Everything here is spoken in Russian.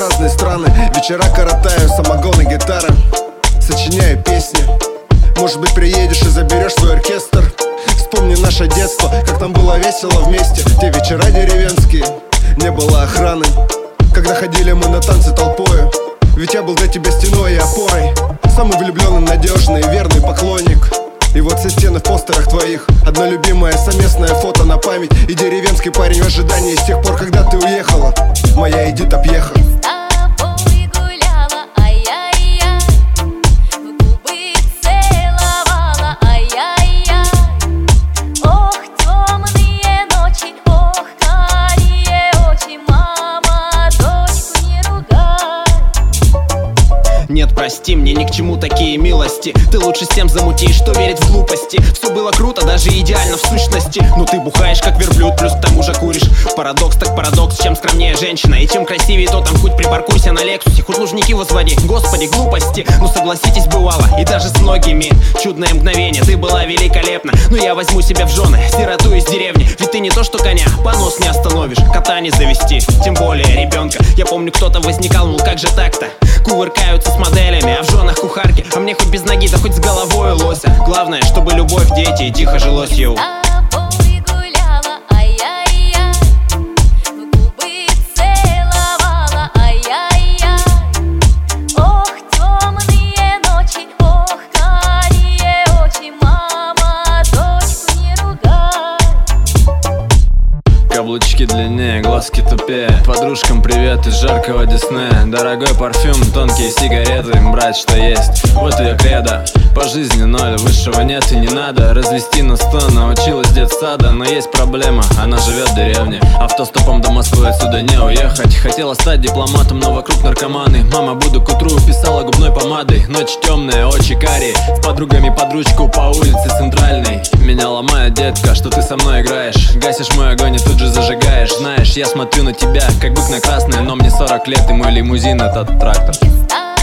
разные страны. Вечера коротаю, самогон и гитара. Сочиняю песни. Может быть, приедешь и заберешь свой оркестр. Вспомни наше детство, как там было весело вместе. Те вечера деревенские, не было охраны, когда ходили мы на танцы толпою. Ведь я был для тебя стеной и опорой. Самый влюбленный, надежный и верный поклонник. И вот все стены в постерах твоих, одно любимое совместное фото на память. И деревенский парень в ожидании с тех пор, когда ты уехала. Моя Эдит объехала. Нет, прости, мне ни к чему такие милости. Ты лучше всем замутишь, что верит в глупости. Все было круто, даже идеально в сущности. Но ты бухаешь как верблюд, плюс к тому же куришь. Парадокс так парадокс, чем скромнее женщина и чем красивее, то там хоть припаркуйся на Лексусе, хоть лужники возводи. Господи, глупости, ну согласитесь, бывало. И даже с многими чудное мгновение. Ты была великолепна, но я возьму себя в жены сироту из деревни. Ведь ты не то что коня, понос не остановишь, кота не завести, тем более ребенка. Я помню, кто-то возникал, мол, как же так-то? Кувыркаются с моделями, а в женах кухарки. А мне хоть без ноги, да хоть с головой лося. Главное, чтобы любовь, дети и тихо жилось, йоу. Каблучки длиннее, глазки тупее. Подружкам привет из жаркого Диснея. Дорогой парфюм, тонкие сигареты, брать что есть, вот ее кредо. По жизни ноль, высшего нет и не надо. Развести на 100 научилась детсада. Но есть проблема, она живет в деревне. Автостопом до Москвы отсюда не уехать. Хотела стать дипломатом, но вокруг наркоманы. Мама, буду к утру, писала губной помадой. Ночь темная, очи карие. С подругами под ручку по улице Центральной. Меня ломает, детка, что ты со мной играешь. Гасишь мой огонь и тут же зажигаешь. Знаешь, я смотрю на тебя, как бык на красное. Но мне 40 лет и мой лимузин этот трактор.